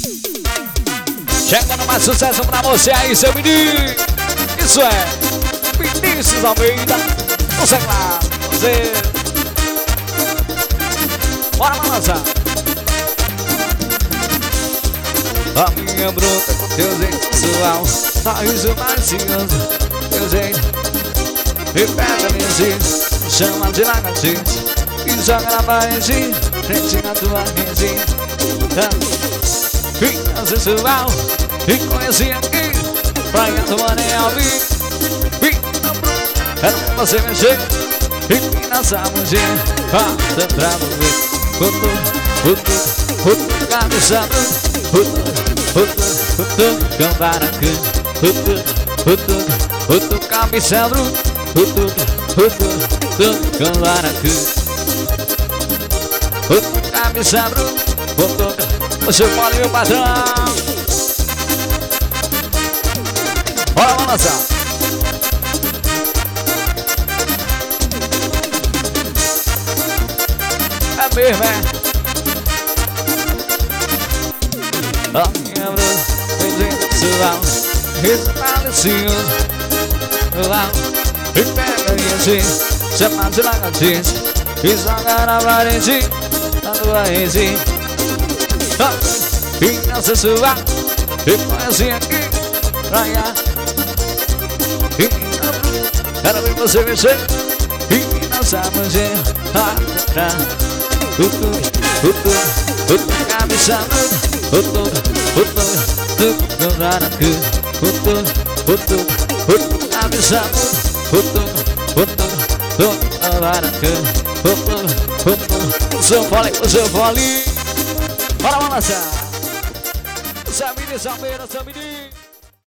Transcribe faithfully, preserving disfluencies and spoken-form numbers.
Chegando mais sucesso pra você aí, seu menino. Isso é Vinícius Almeida. Você lá, você. Bora balançar. A minha bruta com teu jeito sensual, sorriso malicioso, teu jeito. E pega nesse, chama de lagartixa e joga na parede, frente na tua rede. Fica sensual, e conheci aqui, praia do Anel. Fica bruta, quero ver você mexer, e nessa mulher, passa pra você. Futu, futu, futu, cabeça bruta. Hutu, hutu, hutu, cambaracu. Hutu, hutu, hutu, cabeça bruta. Hutu, hutu, hutu, cambaracu. Hutu, cabeça bruta. Hutu, você pode meu patrão. Bora balançar. É mesmo, é? A minha bruta, meu jeito sensual, riso malicioso, e pega e assim, chama de lagartixa e joga na parede, na tua rede. Fica sensual, e conheci aqui, praia. Menina bruta, quero ver você mexer, e dançar mulher, atrás. Hutu, hutu, hutu, cabeça bruta. Hutu, hutu, hutu, cambaracu. Hutu, hutu, hutu, cabeça bruta. Hutu, hutu, hutu, cambaracu. Hutu, hutu, o seu fole, o seu fole. Bora balançar. O seu menino, seu menino, seu menino.